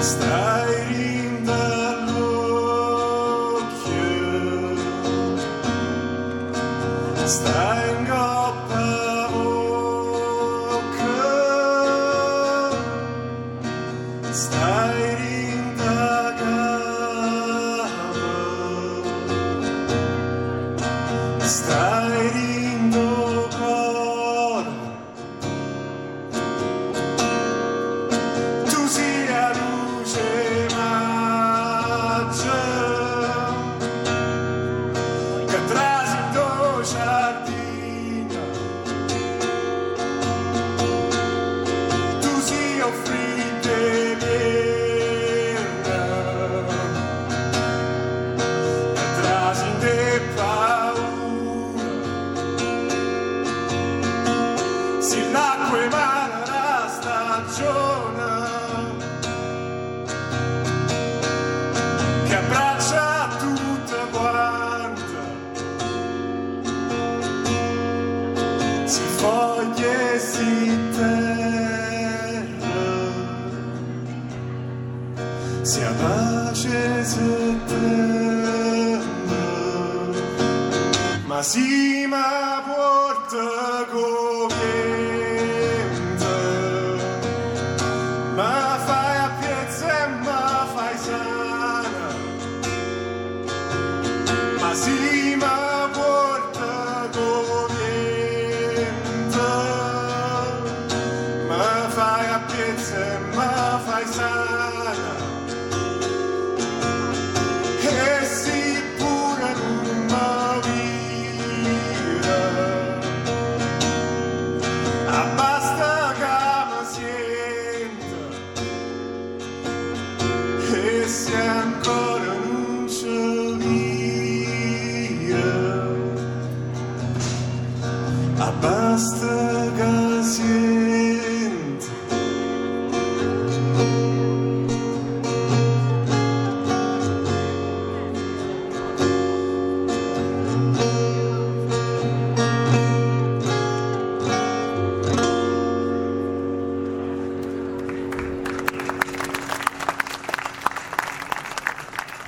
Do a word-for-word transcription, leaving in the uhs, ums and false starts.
Stai rindall'occhio, stai in goppa bocca, stai rindagava, stai rindocor, tu si la luce maggia che transito giardino, tu si offrite merda che transite paura, si l'acqua emana la stagione che abbraccia tutta quanta, si foglie, si terra, si abbace, si terra, ma si ma porta coviente, ma fai a piezza e ma fai sana, ma si ma porta coviente, ma fai a piezza e ma fai sana.